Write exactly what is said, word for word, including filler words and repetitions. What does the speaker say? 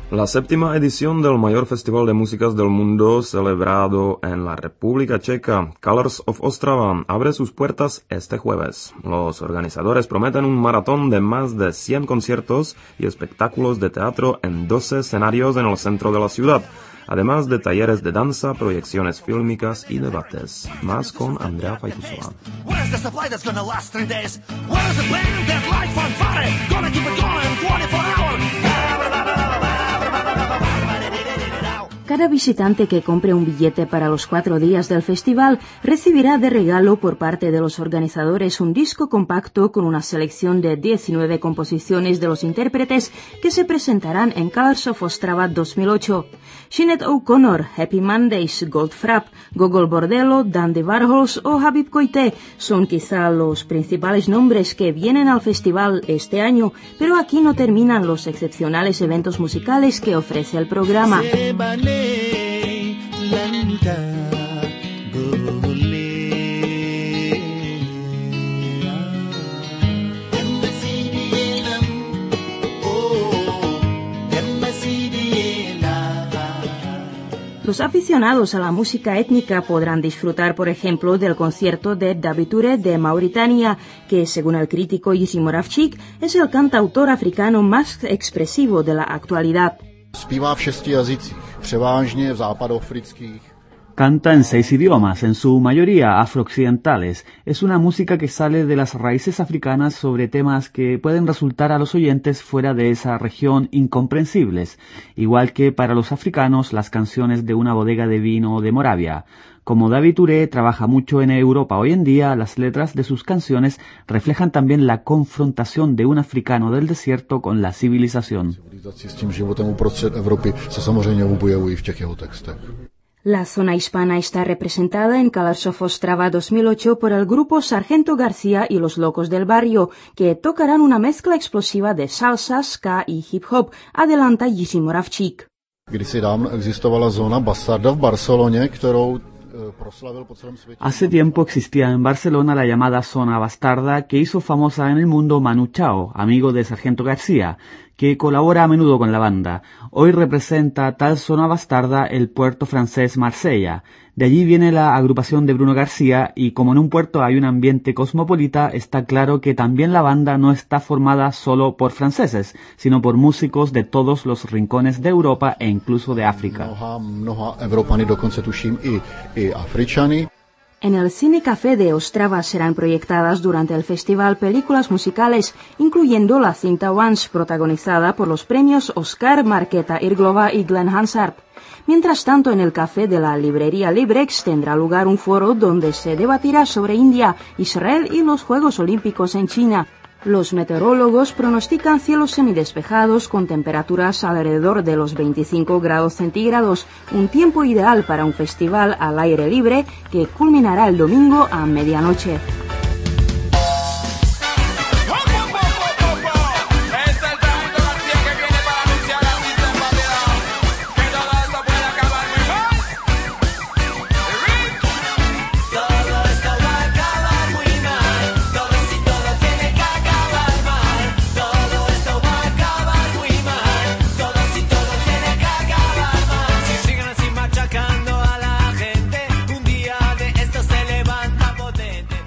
La séptima edición del mayor festival de músicas del mundo celebrado en la República Checa, Colors of Ostrava, abre sus puertas este jueves. Los organizadores prometen un maratón de más de cien conciertos y espectáculos de teatro en doce escenarios en el centro de la ciudad, además de talleres de danza, proyecciones fílmicas y debates. Más con Andrea Faitusova. Cada visitante que compre un billete para los cuatro días del festival recibirá de regalo por parte de los organizadores un disco compacto con una selección de diecinueve composiciones de los intérpretes que se presentarán en Colors of Ostrava dos mil ocho. Sinead O'Connor, Happy Mondays, Goldfrapp, Gogol Bordello, Dandy Warhols o Habib Koité son quizá los principales nombres que vienen al festival este año, pero aquí no terminan los excepcionales eventos musicales que ofrece el programa. Los aficionados a la música étnica podrán disfrutar, por ejemplo, del concierto de David Touré de Mauritania, que, según el crítico Jiří Moravčík, es el cantautor africano más expresivo de la actualidad. Zpívá v šesti jazycích, převážně v západoafrických. Canta en seis idiomas, en su mayoría afrooccidentales. Es una música que sale de las raíces africanas sobre temas que pueden resultar a los oyentes fuera de esa región incomprensibles, igual que para los africanos las canciones de una bodega de vino de Moravia. Como David Touré trabaja mucho en Europa hoy en día, las letras de sus canciones reflejan también la confrontación de un africano del desierto con la civilización. La zona hispana está representada en Colors of Ostrava dos mil ocho por el grupo Sargento García y los Locos del Barrio, que tocarán una mezcla explosiva de salsa, ska y hip hop, adelanta Jiří Moravčík. Kdysi dávno existovala zóna Bastarda v Barceloně, kterou Hace tiempo existía en Barcelona la llamada Zona Bastarda, que hizo famosa en el mundo Manu Chao, amigo de Sargento García, que colabora a menudo con la banda. Hoy representa tal Zona Bastarda el puerto francés Marsella. De allí viene la agrupación de Bruno García y como en un puerto hay un ambiente cosmopolita, está claro que también la banda no está formada solo por franceses, sino por músicos de todos los rincones de Europa e incluso de África. Mnoha, mnoha Evropany, dokonce tuším i, i Afričany. En el Cine Café de Ostrava serán proyectadas durante el festival películas musicales, incluyendo la cinta Once, protagonizada por los premios Oscar, Markéta Irglova y Glenn Hansard. Mientras tanto, en el café de la librería Librex tendrá lugar un foro donde se debatirá sobre India, Israel y los Juegos Olímpicos en China. Los meteorólogos pronostican cielos semidespejados con temperaturas alrededor de los veinticinco grados centígrados, un tiempo ideal para un festival al aire libre que culminará el domingo a medianoche.